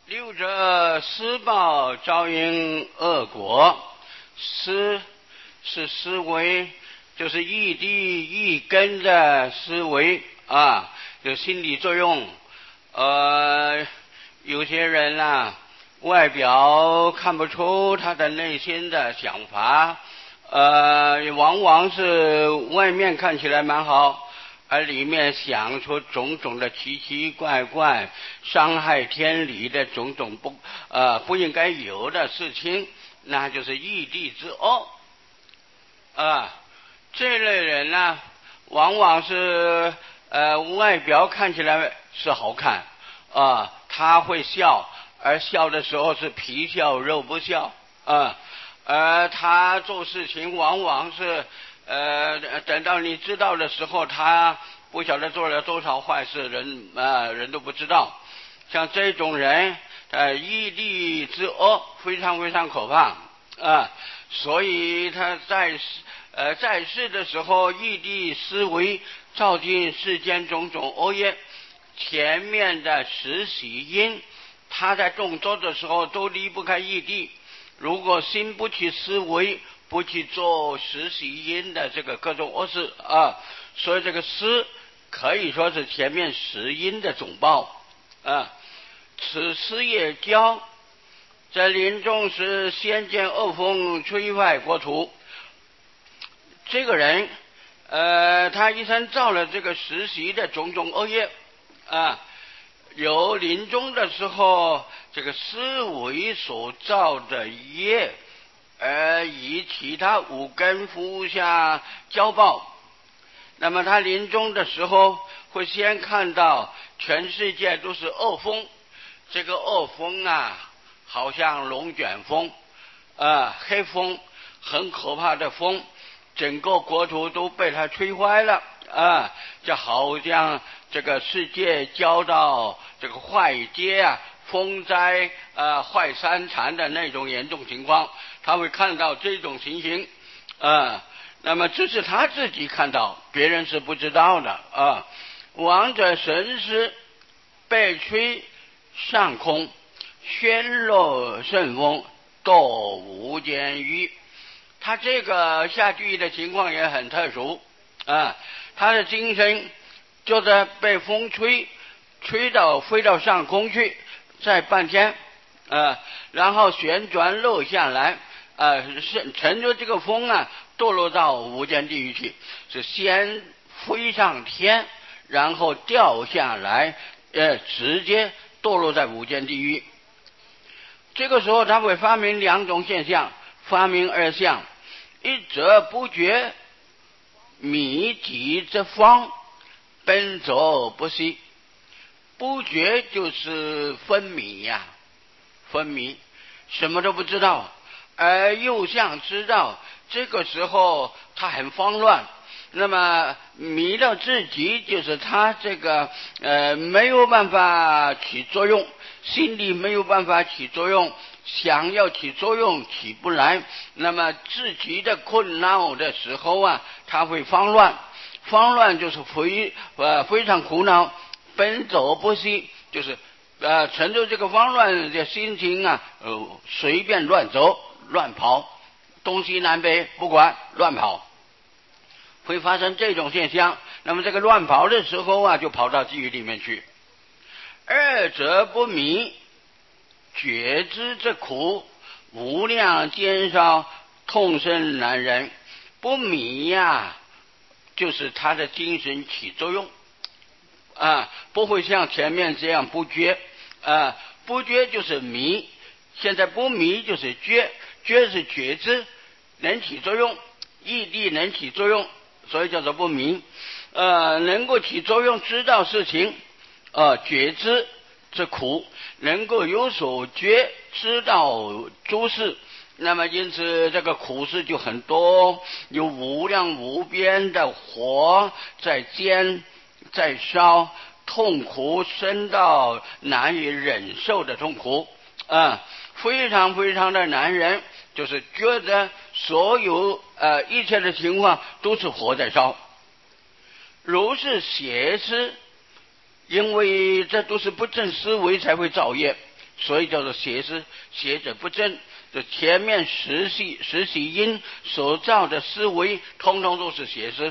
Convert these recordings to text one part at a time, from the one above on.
六者思报招因恶果，思是思维，就是一地一根的思维啊，有心理作用。有些人啊，外表看不出他的内心的想法，往往是外面看起来蛮好，而里面想出种种的奇奇怪怪、伤害天理的种种不应该有的事情，那就是异地之恶。这类人呢，往往是外表看起来是好看他会笑，而笑的时候是皮笑肉不笑而他做事情往往是等到你知道的时候，他不晓得做了多少坏事，人都不知道。像这种人异地之恶非常非常可怕所以他在世的时候，异地思维造进世间种种恶业。前面的十喜因，他在动作的时候都离不开异地。如果心不去思维，不去做十喜因的这个各种恶事所以这个思可以说是前面十因的总报此思也骄，在临终时先见恶风吹坏国土。这个人他一生造了这个十喜的种种恶业有临终的时候，这个思维所造的业而以其他五根服下交报。那么他临终的时候会先看到全世界都是恶风，这个恶风好像龙卷风黑风，很可怕的风，整个国土都被它吹坏了就好像这个世界交到这个坏街风灾坏山产的那种严重情况，他会看到这种情形那么这是他自己看到，别人是不知道的亡者神识被吹上空，宣落顺风，堕无间狱。他这个下地狱的情况也很特殊他的精神就是被风吹飞到上空去，在半天然后旋转落下来乘着这个风堕落到无间地狱去，是先飞上天，然后掉下来直接堕落在无间地狱。这个时候他会发明两种现象，发明二相。一则不觉迷己之方，奔走不息。不觉就是昏迷昏迷什么都不知道，而又像知道，这个时候他很慌乱。那么迷到自己，就是他这个没有办法起作用，心里没有办法起作用，想要起作用起不来，那么自己的困扰的时候他会慌乱就是非常苦恼，奔走不息，就是乘着这个慌乱的心情随便乱走乱跑，东西南北不管，乱跑，会发生这种现象。那么这个乱跑的时候就跑到地狱里面去。二者不迷，觉知之苦，无量煎烧，痛甚难忍。不迷就是他的精神起作用不会像前面这样不觉不觉就是迷，现在不迷就是觉是觉知，能起作用，异地能起作用，所以叫做不迷能够起作用，知道事情觉知之苦，能够有所觉，知道诸事。那么因此这个苦事就很多，有无量无边的火在煎在烧，痛苦深到难以忍受的痛苦非常非常的难忍，就是觉得所有一切的情况都是火在烧。如是邪思，因为这都是不正思维才会造业， 所以叫做邪思，邪者不正。这前面实习因所造的思维，通通都是邪思。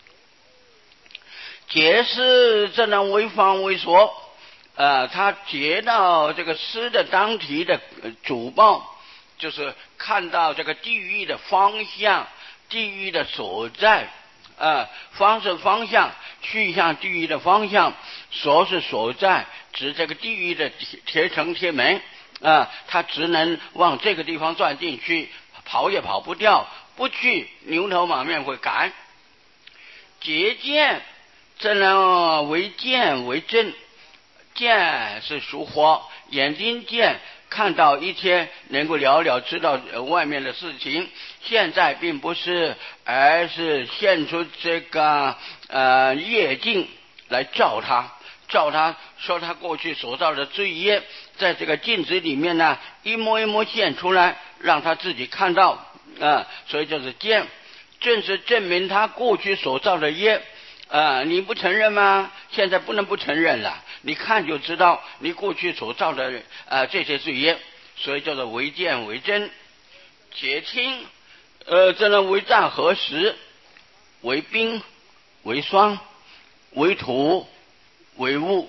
结思则能为方为所，他结到这个思的当体的主报，就是看到这个地狱的方向，地狱的所在。方是方向，去向地狱的方向，所是所在，指这个地狱的铁城铁门。他只能往这个地方钻进去，跑也跑不掉，不去牛头马面会赶。结见则能为见为真，见是属火，眼睛见看到一天能够了了知道外面的事情，现在并不是，而是现出这个业镜来照他说他过去所造的罪业，在这个镜子里面呢，一模一模现出来，让他自己看到。所以就是见，正是证明他过去所造的业。你不承认吗？现在不能不承认了，你看就知道你过去所造的这些罪业，所以叫做为见为真。且听则能为战合时，为冰为霜为土为物。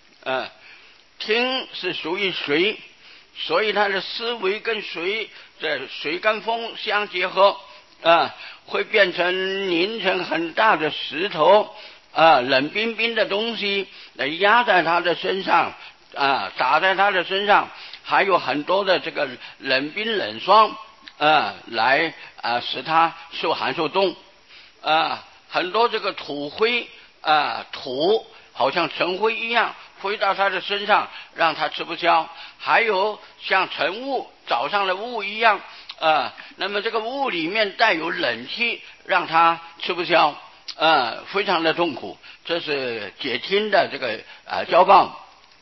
听是属于水，所以它的思维跟水跟风相结合，会变成凝成很大的石头，冷冰冰的东西来压在他的身上，打在他的身上，还有很多的这个冷冰冷霜，来使他受寒受冻。很多这个土灰，土好像尘灰一样飞到他的身上，让他吃不消。还有像晨雾早上的雾一样，那么这个雾里面带有冷气，让他吃不消，非常的痛苦。这是解听的这个交报。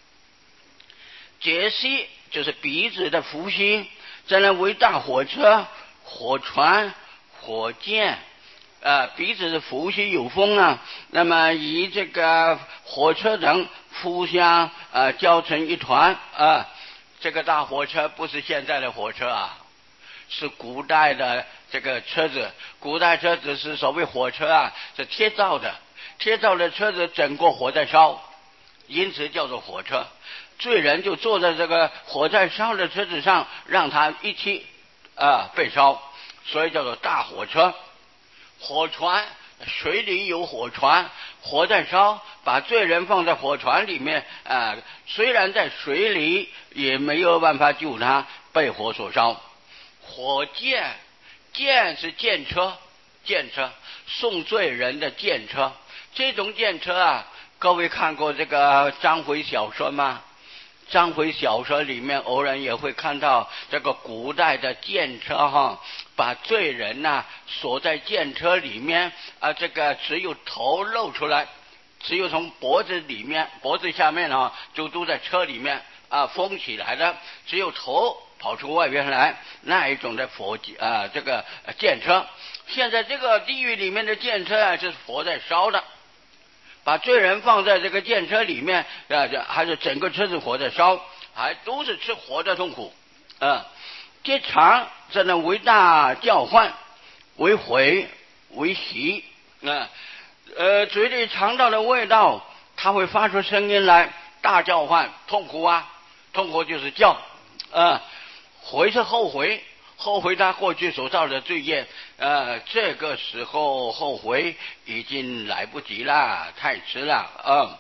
解析就是鼻子的呼吸，再来为大火车、火船、火箭。鼻子的呼吸有风啊，那么以这个火车等互相交成一团。这个大火车不是现在的火车啊，是古代的这个车子。古代车子是所谓火车啊，是铁造的车子整个火在烧，因此叫做火车。罪人就坐在这个火在烧的车子上，让他一起被烧，所以叫做大火车。火船，水里有火船，火在烧，把罪人放在火船里面，虽然在水里也没有办法救他，被火所烧。火箭，箭是箭车，送罪人的箭车。这种箭车各位看过这个章回小说吗？章回小说里面偶然也会看到这个古代的箭车把罪人锁在箭车里面，这个只有头露出来，只有从脖子下面就都在车里面封起来的，只有头跑出外边来，那一种的这个箭车。现在这个地狱里面的箭车是火在烧的，把罪人放在这个箭车里面，还是整个车子火在烧，还都是吃火的痛苦。结肠则能为大叫唤，为悔为喜。嘴里尝到的味道，它会发出声音来，大叫唤，痛苦痛苦就是叫。悔是后悔他过去所造的罪业，这个时候后悔已经来不及了，太迟了。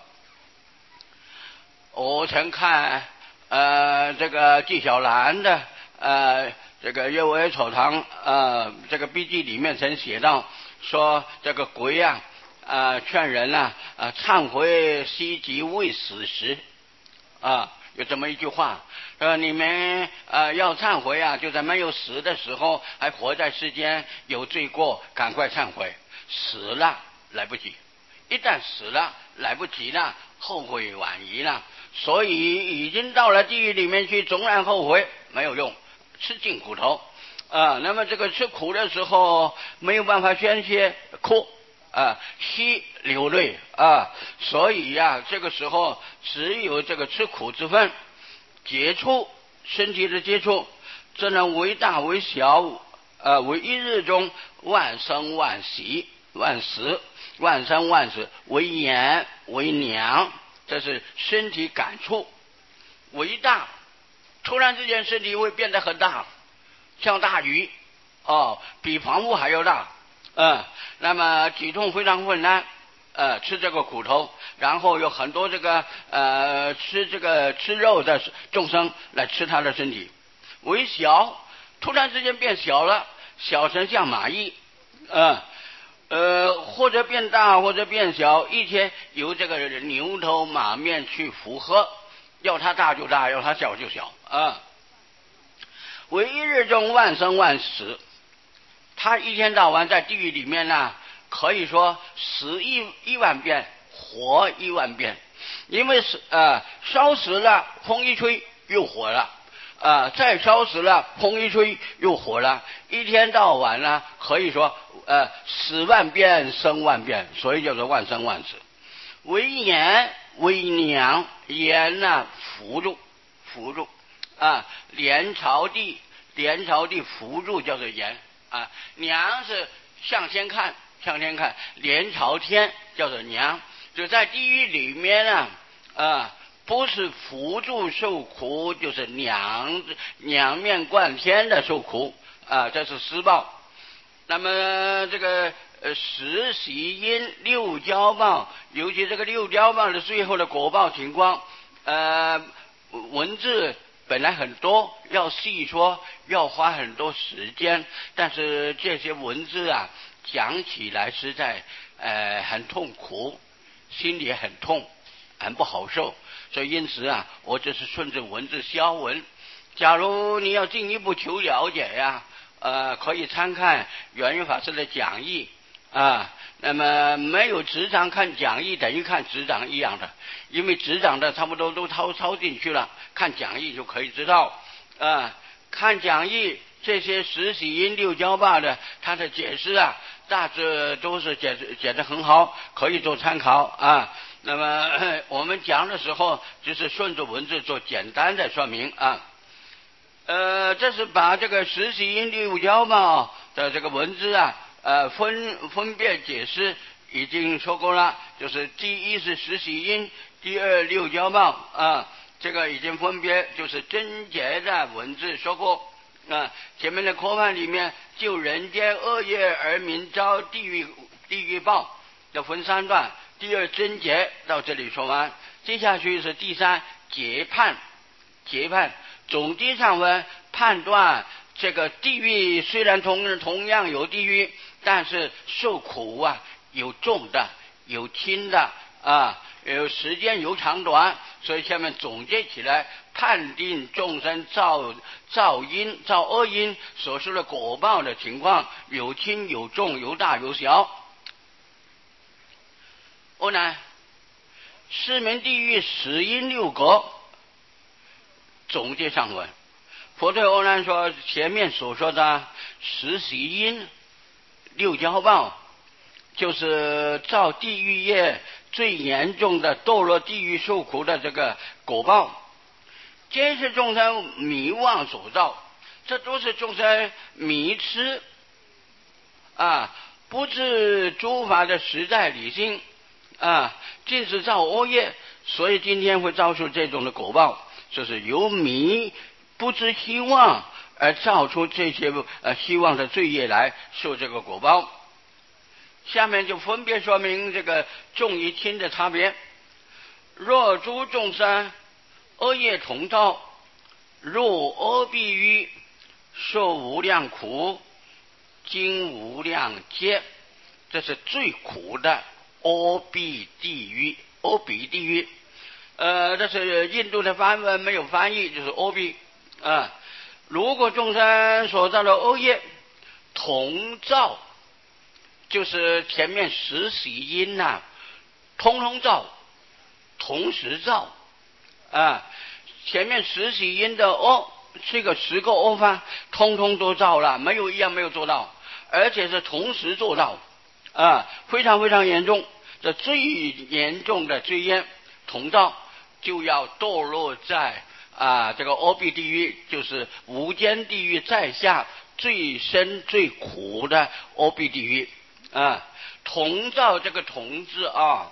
我曾看这个纪晓岚的这个幼儿草堂这个笔记里面曾写到，说这个鬼劝人忏悔希及未死时。有这么一句话，你们要忏悔就在没有死的时候，还活在世间，有罪过，赶快忏悔。死了来不及，一旦死了来不及了，后悔晚矣了。所以已经到了地狱里面去，纵然后悔没有用，吃尽苦头。那么这个吃苦的时候没有办法宣泄，哭吸流泪所以这个时候只有这个吃苦之分。 接触身体的接触，这能为大为小，为一日中万生万息万死万生万死，为炎为凉，这是身体感触。为大，突然之间身体会变得很大，像大鱼比房屋还要大，那么体重非常困难，吃这个苦头，然后有很多吃肉的众生来吃他的身体。为小，突然之间变小了，小成像蚂蚁，或者变大或者变小，一切由这个牛头马面去符合，要它大就大，要它小就小为一日中万生万死，他一天到晚在地狱里面呢，可以说死一万遍，活1万遍，因为烧死了，风一吹又活了，再烧死了，风一吹又活了，一天到晚呢，可以说死万遍生万遍，所以叫做万生万死。为炎为凉，炎呢扶住连朝地扶住叫做炎凉是向天看，连朝天叫做凉。就在地狱里面呢不是扶住受苦，就是两面贯天的受苦这是施报。那么这个十喜因六交报，尤其这个六交报的最后的果报情况，文字本来很多，要细说要花很多时间，但是这些文字讲起来实在很痛苦，心里很痛，很不好受，所以因此我只是顺着文字消文。假如你要进一步求了解可以参看圆圆法师的讲义那么没有执掌看讲义等于看执掌一样的，因为执掌的差不多都抄进去了，看讲义就可以知道看讲义这些十喜因六交报的他的解释大致都是解得很好，可以做参考那么我们讲的时候就是顺着文字做简单的说明这是把这个十喜因六交报的这个文字分别解释已经说过了，就是第一是十喜因，第二六交报这个已经分别就是真结的文字说过前面的科判里面就人间恶业而民遭地狱报要分3段，第二真结到这里说完，接下去是第3结判。总体上分判断这个地狱虽然同样有地狱，但是受苦有重的有轻的有时间有长短，所以下面总结起来判定众生造恶因所受的果报的情况，有轻有重有大有小。欧南四门地狱10因6格总结上文，佛对欧南说前面所说的十喜因六交报就是造地狱业最严重的堕落地狱受苦的这个果报，皆是众生迷妄所造，这都是众生迷痴不知诸法的实在理性尽是造恶业，所以今天会遭受这种的果报，就是由迷不知希望而造出这些希望的罪业来受这个果报。下面就分别说明这个重与轻的差别。若诸众生恶业同造，入阿鼻狱，受无量苦，经无量劫，这是最苦的阿鼻地狱。这是印度的梵文没有翻译，就是阿鼻如果众生所造的恶业同造，就是前面十喜因通通造，同时造前面十喜因的这个10个恶法通通都造了，没有一样没有做到，而且是同时做到非常非常严重。这最严重的罪业同造，就要堕落在这个阿鼻地狱就是无间地狱在下最深最苦的阿鼻地狱铜灶这个铜字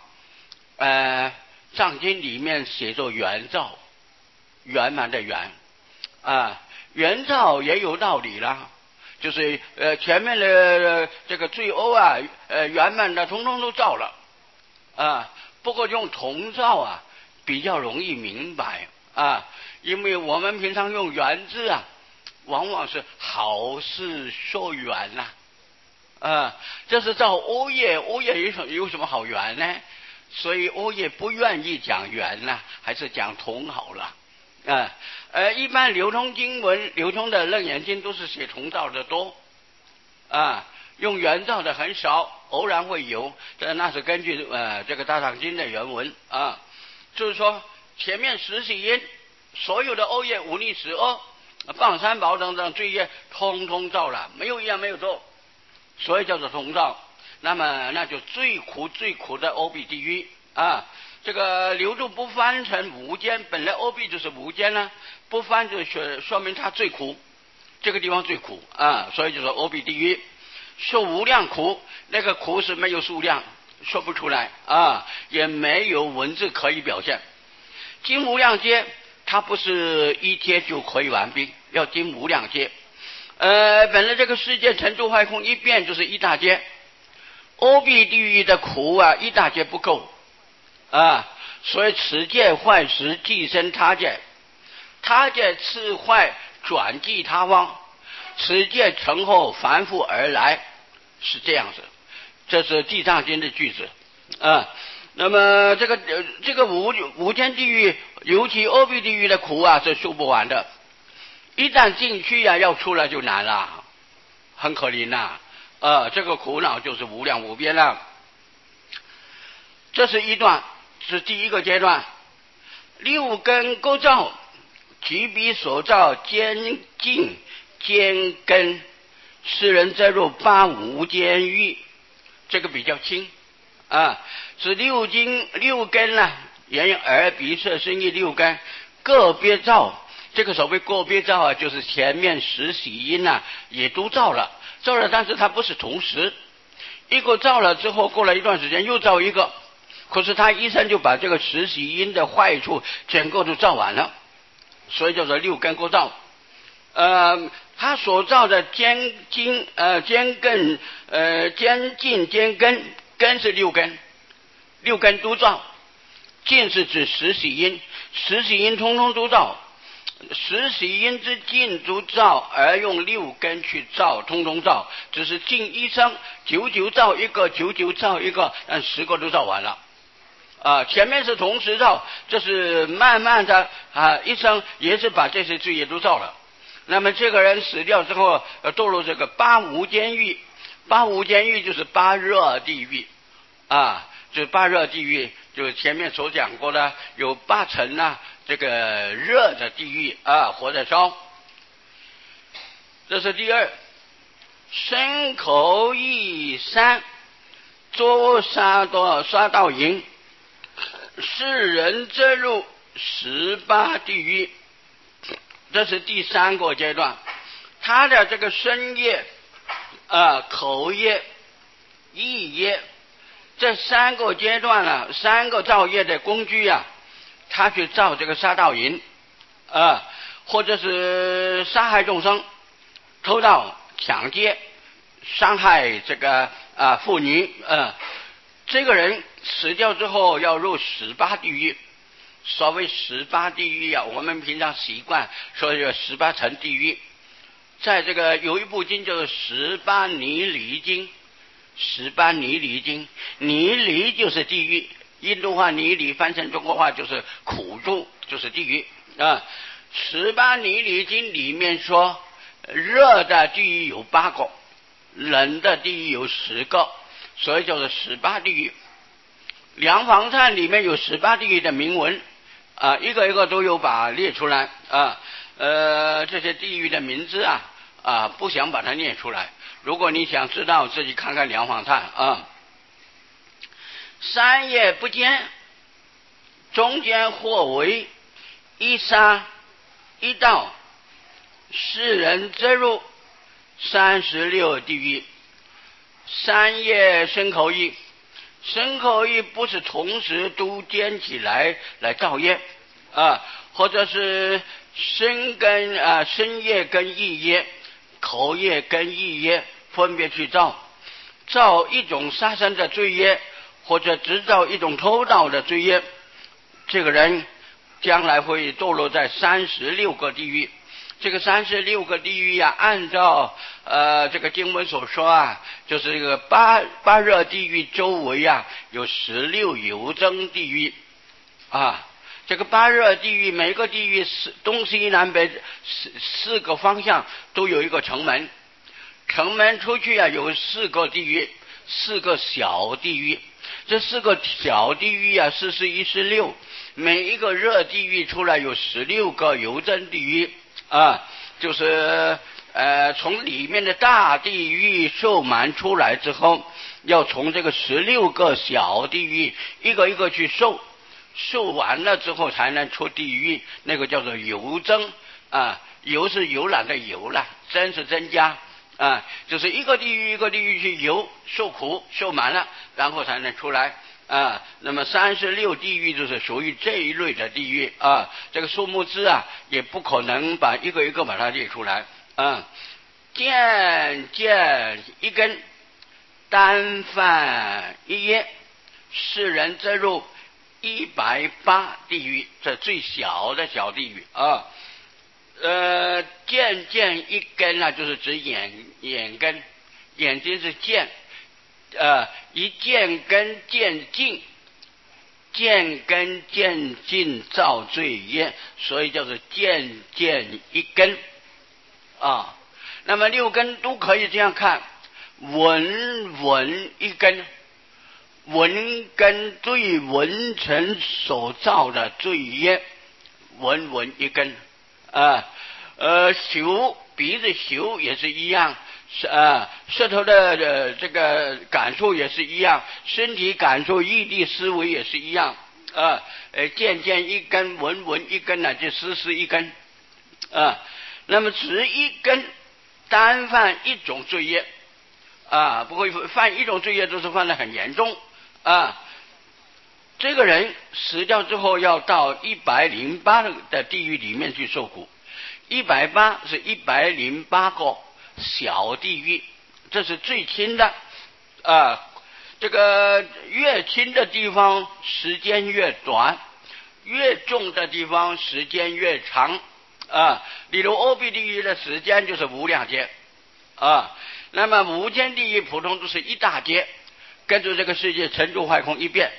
藏经里面写作圆灶，圆满的圆圆灶也有道理啦，就是前面的这个罪恶圆满的通通都造了不过用铜灶比较容易明白因为我们平常用圆字往往是好事说圆这是造欧业，欧业有什么好圆呢？所以欧业不愿意讲圆还是讲铜好了一般流通经文流通的楞严经都是写铜造的多用圆造的很少，偶然会有，那是根据这个大藏经的原文就是说前面十喜因所有的恶业忤逆十恶谤三宝等等罪业通通造了，没有一样没有做，所以叫做铜造。那么那就最苦最苦的阿鼻地狱这个流注不翻成无间，本来阿鼻就是无间不翻就说明它最苦，这个地方最苦所以就说阿鼻地狱受无量苦，那个苦是没有数量说不出来也没有文字可以表现。经无量劫它不是一劫就可以完毕，要经无量劫本来这个世界成住坏空一遍就是一大劫，阿鼻地狱的苦一大劫不够所以此界坏时寄生他界，他界次坏转寄他方，此界成后反复而来，是这样子。这是地藏经的句子那么这个无间地狱，尤其阿鼻地狱的苦是受不完的，一旦进去要出来就难了，很可怜这个苦恼就是无量无边了。这是一段，是第一个阶段。六根构造，其彼所造兼尽兼根，世人则入八无间狱，这个比较轻是六根眼耳鼻舌身意六根个别造。这个所谓个别造就是前面十喜因也都造了，但是它不是同时，一个造了之后过了一段时间又造一个，可是他一生就把这个十喜因的坏处整个都造完了，所以叫做六根构造他所造的兼根兼尽兼根，根是六根都造，尽是指十喜因，十喜因通通都造，十喜因之尽都造，而用六根去造，通通造，只是尽一生久造一个，久造一个，但10个都造完了前面是同时造，这是慢慢的一生也是把这些罪业都造了。那么这个人死掉之后堕入这个八无间狱，八无间狱就是八热地狱就是八热地狱，就是前面所讲过的有8层这个热的地狱火在烧。这是第二。身口意三作杀盗淫，世人则入18地狱，这是第3个阶段。他的这个身业口业意业这3个阶段3个造业的工具他去造这个杀盗淫或者是杀害众生，偷盗抢劫伤害这个妇女这个人死掉之后要入18地狱。所谓18地狱我们平常习惯说有18层地狱，在这个有一部经就是18尼离经。18尼离经，尼离就是地狱，印度话尼离翻成中国话就是苦住，就是地狱18尼离经里面说，热的地狱有8个，冷的地狱有10个，所以叫做18地狱。梁房忏里面有18地狱的铭文一个一个都有把列出来这些地狱的名字不想把它念出来，如果你想知道自己看看梁房忏三业不坚，中间或为一杀一道，世人则入36地狱。三业身口意，身口意不是同时都兼起来造业或者是身跟身业跟意业，口业跟意业分别去造一种杀生的罪业，或者只造一种偷盗的罪业，这个人将来会堕落在36个地狱。这个36个地狱按照这个经文所说就是这个八热地狱周围有16油蒸地狱这个八热地狱每个地狱东西南北四个方向都有一个城门，城门出去有4个地狱，4个小地狱。这4个小地狱41、16，每一个热地狱出来有16个油蒸地狱就是从里面的大地狱受满出来之后，要从这个16个小地狱一个一个去受完了之后才能出地狱，那个叫做油蒸油是游览的游了，增是增加就是一个地狱一个地狱去游受苦受满了，然后才能出来那么36地狱就是属于这一类的地狱这个数目字也不可能把一个一个把它列出来渐一根，单犯一业，世人则入180地狱，这最小的小地狱渐一根就是指眼根，眼睛是渐一渐根渐进，渐根渐进造罪业，所以叫做渐一根那么6根都可以这样看，文一根，文根对文尘所造的罪业，文一根嗅鼻子嗅也是一样舌头的这个感受也是一样，身体感受意地思维也是一样渐一根，文一根就丝一根那么只一根单犯一种罪业不会犯一种罪业都是犯得很严重这个人死掉之后要到108的地狱里面去受苦，180是108个小地狱，这是最轻的这个越轻的地方时间越短，越重的地方时间越长例如欧闭地狱的时间就是无量劫那么无间地狱普通都是一大劫，跟着这个世界沉住坏空一遍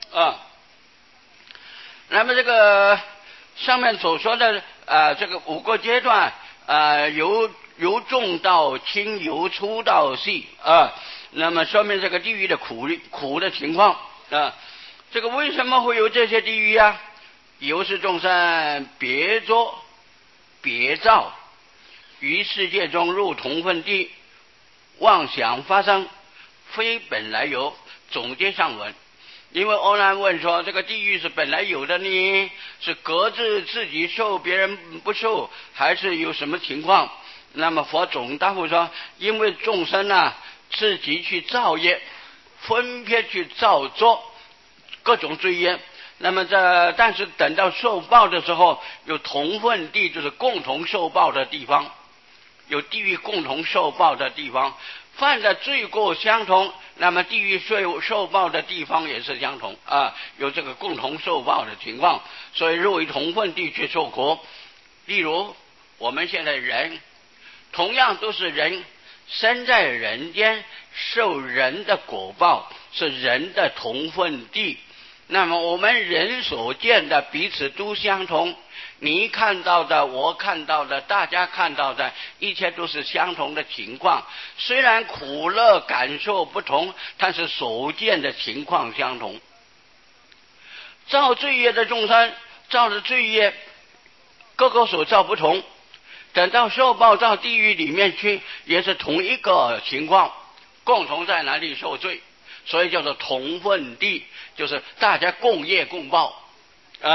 那么这个上面所说的这个5个阶段由重到轻，由粗到细那么说明这个地狱的苦的情况这个为什么会有这些地狱由是众生别作别造，于世界中入同分地，妄想发生，非本来有。总结上文，因为欧南问说这个地狱是本来有的呢，是各自己受别人不受，还是有什么情况？那么佛总答复说，因为众生自己去造业，分别去造作各种罪业，那么但是等到受报的时候，有同分地，就是共同受报的地方，有地狱共同受报的地方，犯的罪过相同，那么地狱受报的地方也是相同有这个共同受报的情况，所以入于同分地去受苦。例如我们现在人同样都是人，生在人间，受人的果报，是人的同分地。那么我们人所见的彼此都相同，你看到的，我看到的，大家看到的，一切都是相同的情况。虽然苦乐感受不同，但是所见的情况相同。造罪业的众生造的罪业各个所造不同，等到受报到地狱里面去，也是同一个情况，共同在哪里受罪，所以叫做同分地，就是大家共业共报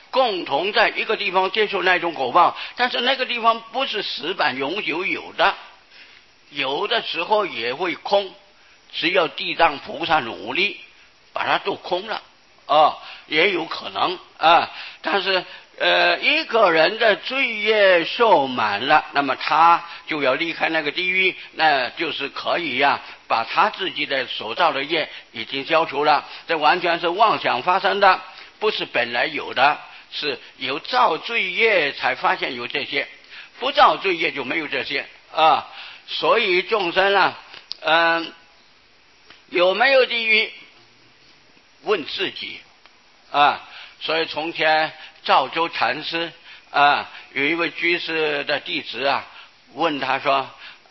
共同在一个地方接受那种果报，但是那个地方不是死板永久有的，有的时候也会空，只要地藏菩萨努力把它都空了也有可能但是一个人的罪业受满了，那么他就要离开那个地狱，那就是可以把他自己的所造的业已经消除了，这完全是妄想发生的，不是本来有的，是有造罪业才发现有这些，不造罪业就没有这些所以众生有没有地狱问自己所以从前赵州禅师有一位居士的弟子问他说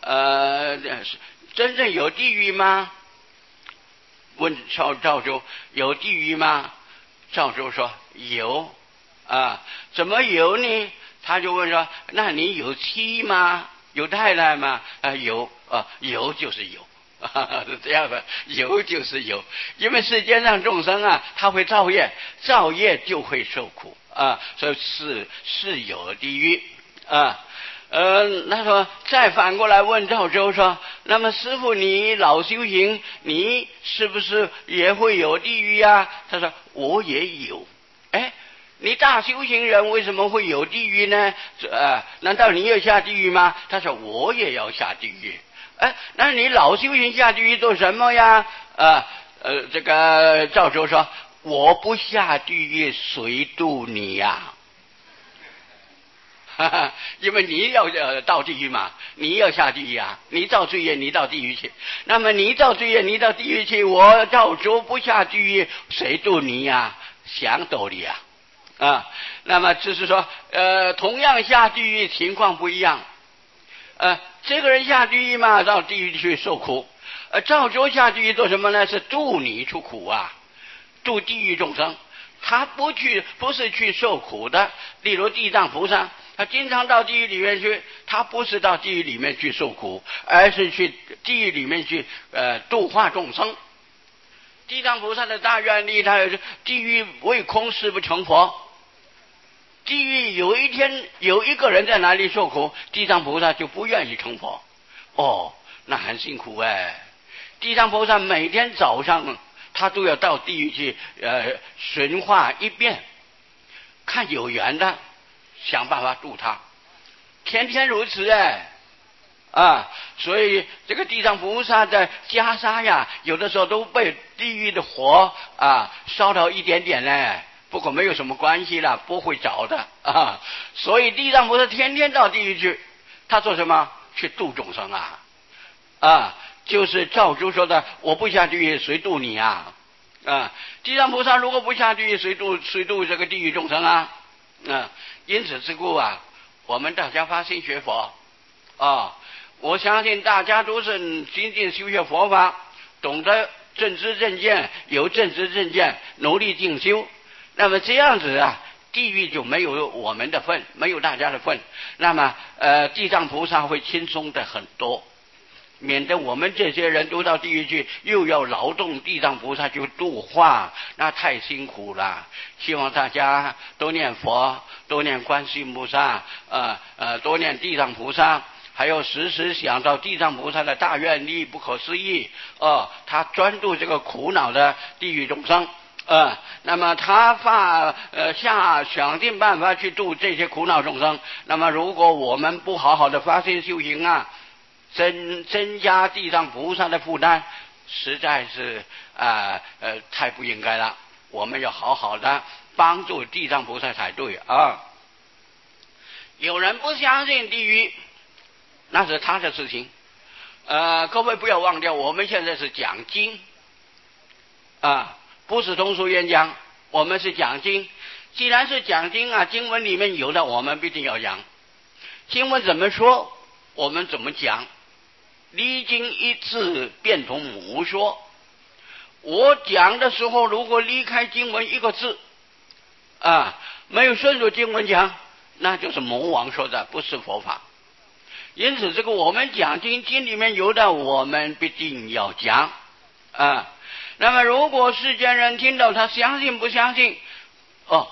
真正有地狱吗？问赵州有地狱吗？赵州说有怎么有呢？他就问说那你有妻吗？有太太吗？有有就是有是这样的，有就是有，因为世间上众生他会造业，造业就会受苦所以是有地狱他说再反过来问赵州说，那么师父你老修行，你是不是也会有地狱他说我也有。你大修行人为什么会有地狱呢？难道你要下地狱吗？他说我也要下地狱。那你老修行下地狱做什么呀？这个赵州说我不下地狱谁渡你呀？因为你要到地狱嘛，你要下地狱你造罪业你到地狱去，那么你造罪业你到地狱去，我赵州不下地狱谁渡你呀？想道理那么就是说同样下地狱情况不一样这个人下地狱嘛，到地狱去受苦赵州下地狱做什么呢？是渡你出苦渡地狱众生，他不是去受苦的。例如地藏菩萨他经常到地狱里面去，他不是到地狱里面去受苦，而是去地狱里面去度化众生。地藏菩萨的大愿力，他地狱未空誓不成佛，地狱有一天有一个人在哪里受苦，地藏菩萨就不愿意成佛那很辛苦地藏菩萨每天早上他都要到地狱去巡化一遍，看有缘的想办法度他，天天如此所以这个地藏菩萨的袈裟有的时候都被地狱的火烧到一点点不过没有什么关系了，不会着的所以地藏菩萨天天到地狱去，他做什么？去度众生就是赵州说的我不下地狱谁度你地藏菩萨如果不下地狱谁度这个地狱众生因此之故我们大家发心学佛我相信大家都是精进修学佛法，懂得正知正见，有正知正见，努力进修，那么这样子地狱就没有我们的份，没有大家的份，那么地藏菩萨会轻松的很多，免得我们这些人都到地狱去，又要劳动地藏菩萨去度化，那太辛苦了。希望大家多念佛，多念观世音菩萨多念地藏菩萨，还有时时想到地藏菩萨的大愿力不可思议他专度这个苦恼的地狱众生那么他想尽办法去度这些苦恼众生。那么如果我们不好好的发心修行增加地藏菩萨的负担，实在是太不应该了。我们要好好的帮助地藏菩萨才对有人不相信地狱，那是他的事情各位不要忘掉，我们现在是讲经不是通俗演讲，我们是讲经。既然是讲经经文里面有的我们必定要讲，经文怎么说我们怎么讲，离经一字便同母说。我讲的时候如果离开经文一个字没有顺着经文讲，那就是魔王说的，不是佛法。因此这个我们讲经里面有的我们必定要讲那么如果世间人听到他相信不相信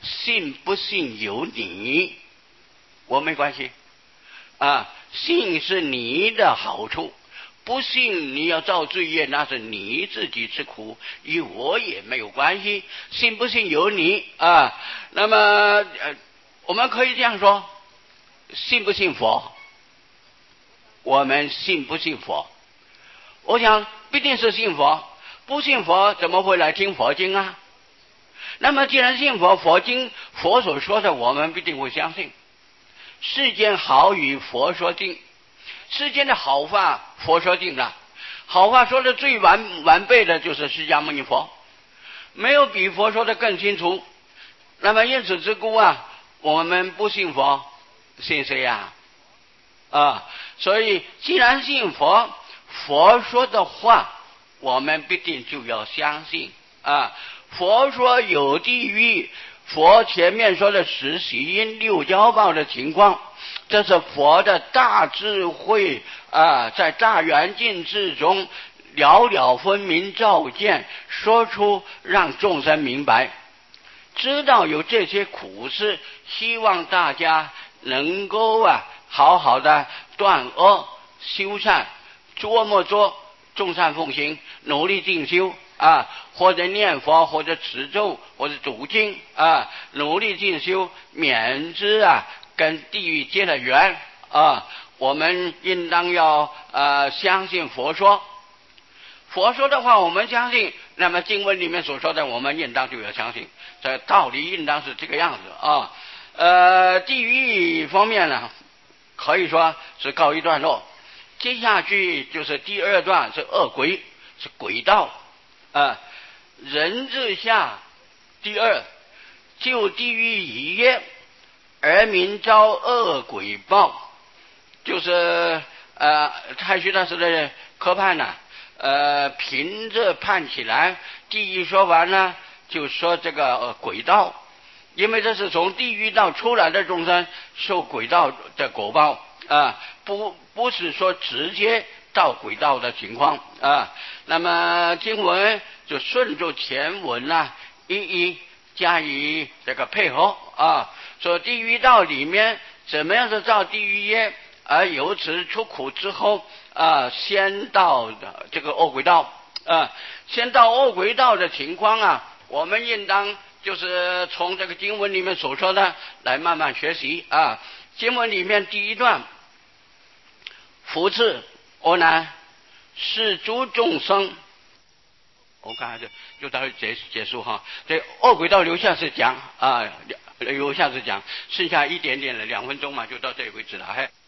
信不信由你，我没关系啊。信是你的好处，不信你要造罪业，那是你自己吃苦，与我也没有关系。信不信由你啊。那么我们可以这样说，信不信佛？我们信不信佛？我想必定是信佛，不信佛怎么会来听佛经啊？那么既然信佛，佛经佛所说的我们必定会相信。世间好语佛说尽，世间的好话佛说尽了，好话说的最完备的就是释迦牟尼佛，没有比佛说的更清楚。那么因此之故啊，我们不信佛，信谁呀？所以既然信佛，佛说的话我们必定就要相信啊。佛说有地狱，佛前面说的十喜因六交报的情况，这是佛的大智慧啊，在大圆镜智中了了分明照见，说出让众生明白，知道有这些苦事，希望大家能够好好的断恶修善，做莫做众善奉行，努力进修啊，或者念佛，或者持咒，或者读经啊，努力进修，免之跟地狱结了缘啊。我们应当要相信佛说，佛说的话我们相信，那么经文里面所说的我们应当就要相信，这道理应当是这个样子啊。地狱方面呢，可以说是告一段落，接下去就是第二段是恶鬼，是鬼道人之下。第二，就地狱一业而民遭恶鬼报，就是太虚大师的科判呢，凭着判起来，地狱说完呢，就说这个鬼道，因为这是从地狱道出来的众生受鬼道的果报不是说直接到鬼道的情况那么经文就顺着前文一一加以这个配合说地狱道里面怎么样是造地狱业，而由此出苦之后先到这个恶鬼道先到恶鬼道的情况我们应当就是从这个经文里面所说的来慢慢学习经文里面第一段，福赐阿难是诸众生，我看就到结束这恶鬼道留下是讲留下是讲，剩下一点点了，2分钟嘛，就到这里为止了